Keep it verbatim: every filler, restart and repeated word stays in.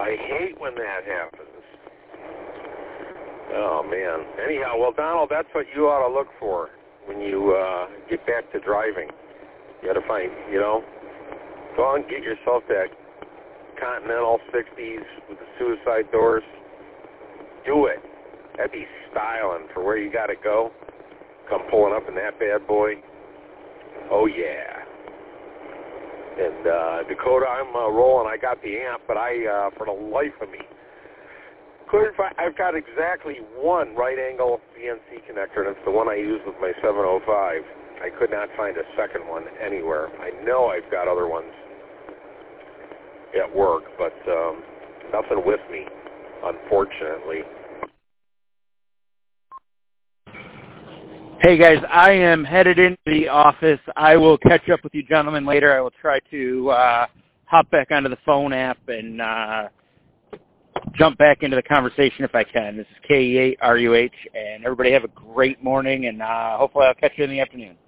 I hate when that happens. Oh, man. Anyhow, well, Donald, that's what you ought to look for when you uh, get back to driving. You got to find, you know, go on and get yourself that Continental sixties with the suicide doors. Do it. That'd be styling for where you got to go. Come pulling up in that bad boy. Oh, yeah. And uh, Dakota, I'm uh, rolling. I got the amp, but I, uh, for the life of me, couldn't find. I've got exactly one right-angle B N C connector, and it's the one I use with my seven oh five. I could not find a second one anywhere. I know I've got other ones at work, but um, nothing with me, unfortunately. Hey, guys, I am headed into the office. I will catch up with you gentlemen later. I will try to uh, hop back onto the phone app and uh, jump back into the conversation if I can. This is K E eight R U H, and everybody have a great morning, and uh, hopefully I'll catch you in the afternoon.